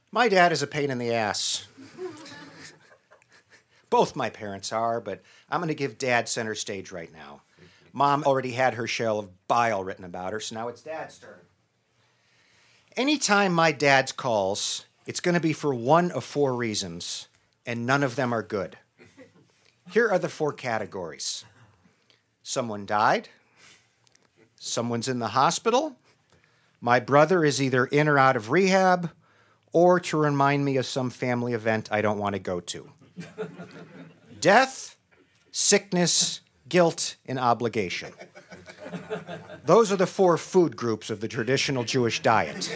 My dad is a pain in the ass. Both my parents are, but I'm going to give Dad center stage right now. Mom already had her shell of bile written about her, so now it's Dad's turn. Anytime my dad calls, it's going to be for one of four reasons, and none of them are good. Here are the four categories. Someone died. Someone's in the hospital. My brother is either in or out of rehab, or to remind me of some family event I don't want to go to. Death, sickness, guilt, and obligation. Those are the four food groups of the traditional Jewish diet.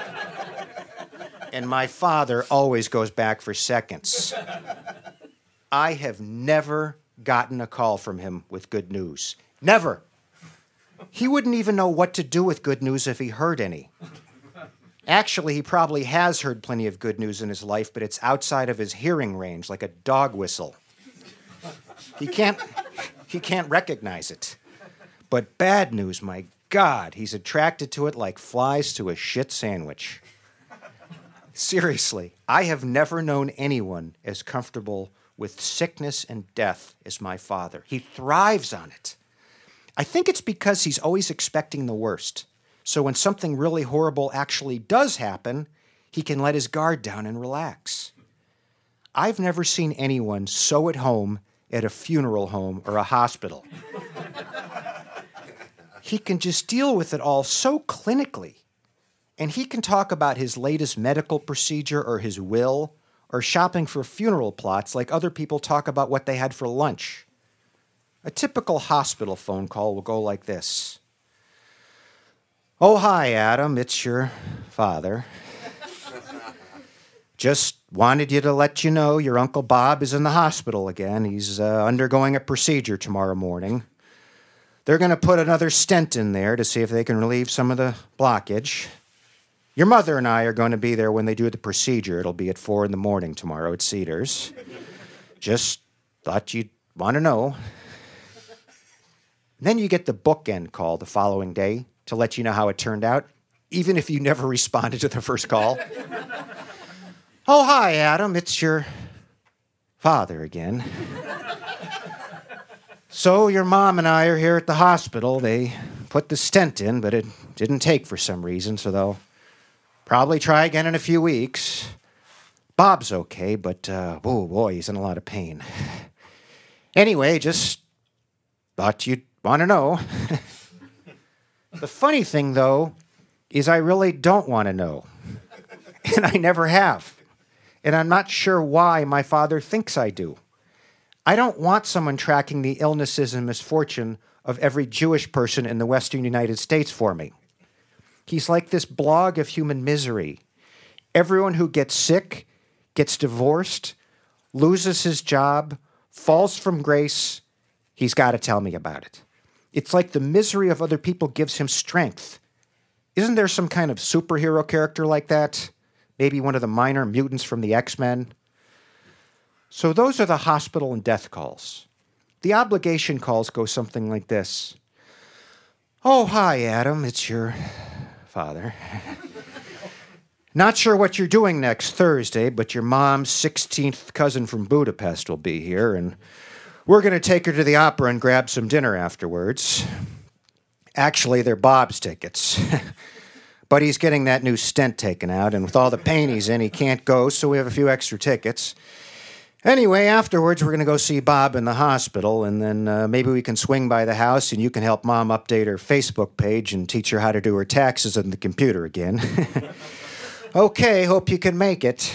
And my father always goes back for seconds. I have never gotten a call from him with good news. Never. He wouldn't even know what to do with good news if he heard any. Actually, he probably has heard plenty of good news in his life, but it's outside of his hearing range, like a dog whistle. He can't recognize it. But bad news, my God, he's attracted to it like flies to a shit sandwich. Seriously, I have never known anyone as comfortable with sickness and death as my father. He thrives on it. I think it's because he's always expecting the worst. So when something really horrible actually does happen, he can let his guard down and relax. I've never seen anyone so at home at a funeral home or a hospital. He can just deal with it all so clinically. And he can talk about his latest medical procedure or his will or shopping for funeral plots like other people talk about what they had for lunch. A typical hospital phone call will go like this. Oh, hi, Adam. It's your father. Just wanted you to let you know your Uncle Bob is in the hospital again. He's undergoing a procedure tomorrow morning. They're going to put another stent in there to see if they can relieve some of the blockage. Your mother and I are going to be there when they do the procedure. It'll be at 4 a.m. tomorrow at Cedars. Just thought you'd want to know. Then you get the bookend call the following day to let you know how it turned out, even if you never responded to the first call. Oh, hi, Adam. It's your father again. So your mom and I are here at the hospital. They put the stent in, but it didn't take for some reason, so they'll probably try again in a few weeks. Bob's okay, but, oh boy, he's in a lot of pain. Anyway, just thought you'd want to know. The funny thing, though, is I really don't want to know. And I never have. And I'm not sure why my father thinks I do. I don't want someone tracking the illnesses and misfortune of every Jewish person in the Western United States for me. He's like this blog of human misery. Everyone who gets sick, gets divorced, loses his job, falls from grace, he's got to tell me about it. It's like the misery of other people gives him strength. Isn't there some kind of superhero character like that? Maybe one of the minor mutants from the X-Men? So those are the hospital and death calls. The obligation calls go something like this. Oh, hi, Adam. It's your father. Not sure what you're doing next Thursday, but your mom's 16th cousin from Budapest will be here, and we're going to take her to the opera and grab some dinner afterwards. Actually, they're Bob's tickets. But he's getting that new stent taken out, and with all the pain he's in, he can't go, so we have a few extra tickets. Anyway, afterwards, we're going to go see Bob in the hospital, and then maybe we can swing by the house, and you can help Mom update her Facebook page and teach her how to do her taxes on the computer again. Okay, hope you can make it.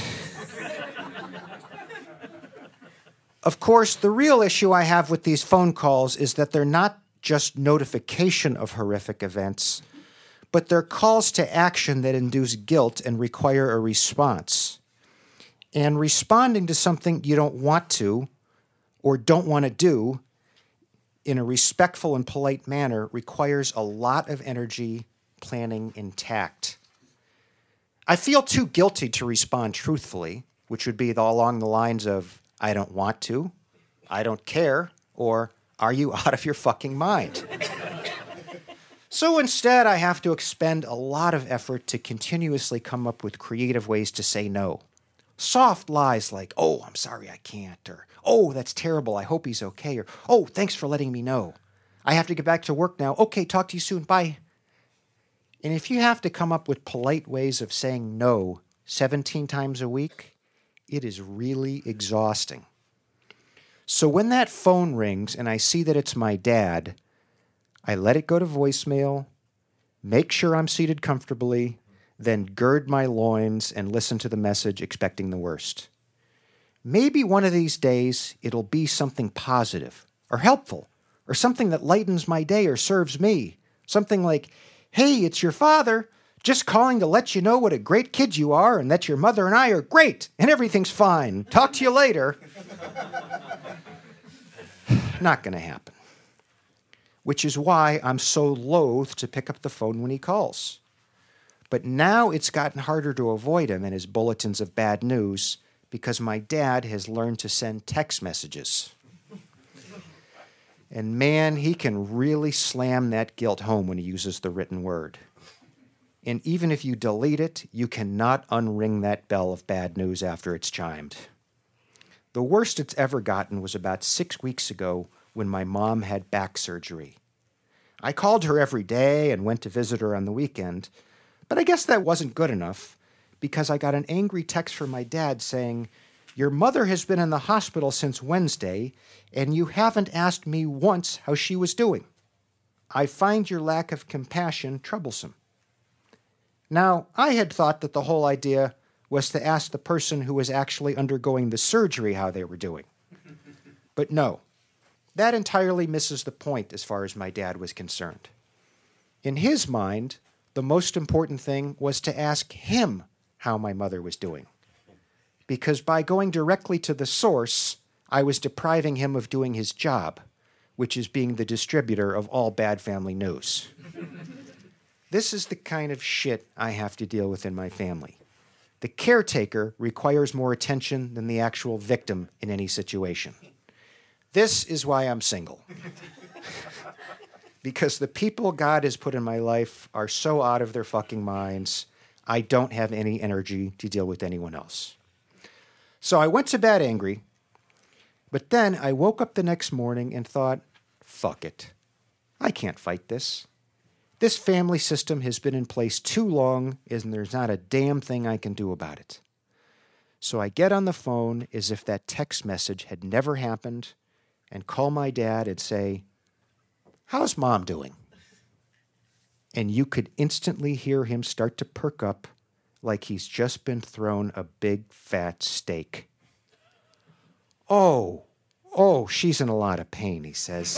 Of course, the real issue I have with these phone calls is that they're not just notification of horrific events, but they're calls to action that induce guilt and require a response. And responding to something you don't want to or don't want to do in a respectful and polite manner requires a lot of energy, planning, and tact. I feel too guilty to respond truthfully, which would be along the lines of, I don't want to, I don't care, or are you out of your fucking mind? So instead, I have to expend a lot of effort to continuously come up with creative ways to say no. Soft lies like, oh, I'm sorry I can't, or oh, that's terrible, I hope he's okay, or oh, thanks for letting me know. I have to get back to work now. Okay, talk to you soon, bye. And if you have to come up with polite ways of saying no 17 times a week, it is really exhausting. So when that phone rings and I see that it's my dad, I let it go to voicemail, make sure I'm seated comfortably, then gird my loins and listen to the message expecting the worst. Maybe one of these days it'll be something positive or helpful or something that lightens my day or serves me. Something like, hey, it's your father, just calling to let you know what a great kid you are and that your mother and I are great and everything's fine. Talk to you later. Not going to happen. Which is why I'm so loath to pick up the phone when he calls. But now it's gotten harder to avoid him and his bulletins of bad news because my dad has learned to send text messages. And man, he can really slam that guilt home when he uses the written word. And even if you delete it, you cannot unring that bell of bad news after it's chimed. The worst it's ever gotten was about 6 weeks ago when my mom had back surgery. I called her every day and went to visit her on the weekend, but I guess that wasn't good enough because I got an angry text from my dad saying, your mother has been in the hospital since Wednesday, and you haven't asked me once how she was doing. I find your lack of compassion troublesome. Now, I had thought that the whole idea was to ask the person who was actually undergoing the surgery how they were doing. But no, that entirely misses the point as far as my dad was concerned. In his mind, the most important thing was to ask him how my mother was doing. Because by going directly to the source, I was depriving him of doing his job, which is being the distributor of all bad family news. This is the kind of shit I have to deal with in my family. The caretaker requires more attention than the actual victim in any situation. This is why I'm single. Because the people God has put in my life are so out of their fucking minds, I don't have any energy to deal with anyone else. So I went to bed angry, but then I woke up the next morning and thought, fuck it. I can't fight this. This family system has been in place too long, and there's not a damn thing I can do about it. So I get on the phone as if that text message had never happened and call my dad and say, how's Mom doing? And you could instantly hear him start to perk up like he's just been thrown a big fat steak. Oh, she's in a lot of pain, he says.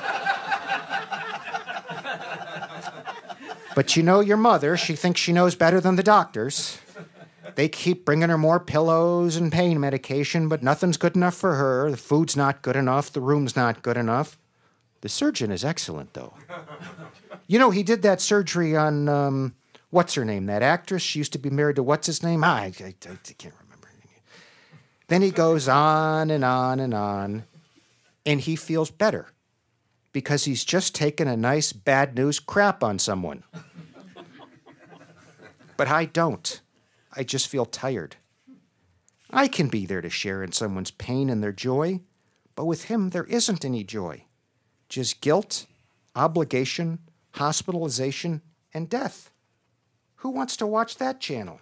But you know your mother, she thinks she knows better than the doctors. They keep bringing her more pillows and pain medication, but nothing's good enough for her. The food's not good enough. The room's not good enough. The surgeon is excellent, though. You know, he did that surgery on, what's her name, that actress? She used to be married to what's his name? I can't remember. Then he goes on and on and on, and he feels better because he's just taken a nice bad news crap on someone. But I don't. I just feel tired. I can be there to share in someone's pain and their joy, but with him there isn't any joy. Just guilt, obligation, hospitalization, and death. Who wants to watch that channel?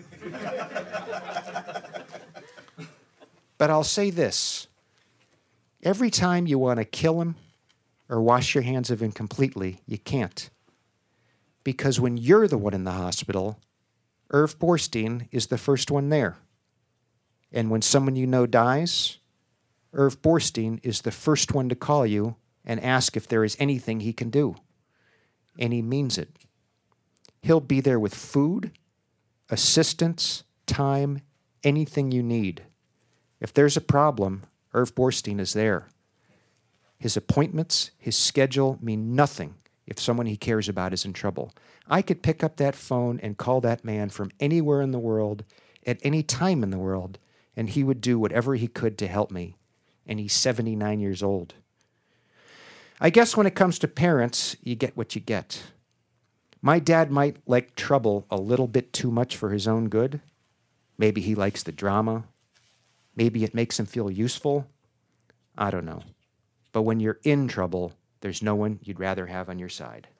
But I'll say this. Every time you want to kill him or wash your hands of him completely, you can't. Because when you're the one in the hospital, Irv Borstein is the first one there. And when someone you know dies, Irv Borstein is the first one to call you and ask if there is anything he can do. And he means it. He'll be there with food, assistance, time, anything you need. If there's a problem, Irv Borstein is there. His appointments, his schedule mean nothing if someone he cares about is in trouble. I could pick up that phone and call that man from anywhere in the world, at any time in the world, and he would do whatever he could to help me. And he's 79 years old. I guess when it comes to parents, you get what you get. My dad might like trouble a little bit too much for his own good. Maybe he likes the drama. Maybe it makes him feel useful. I don't know. But when you're in trouble, there's no one you'd rather have on your side.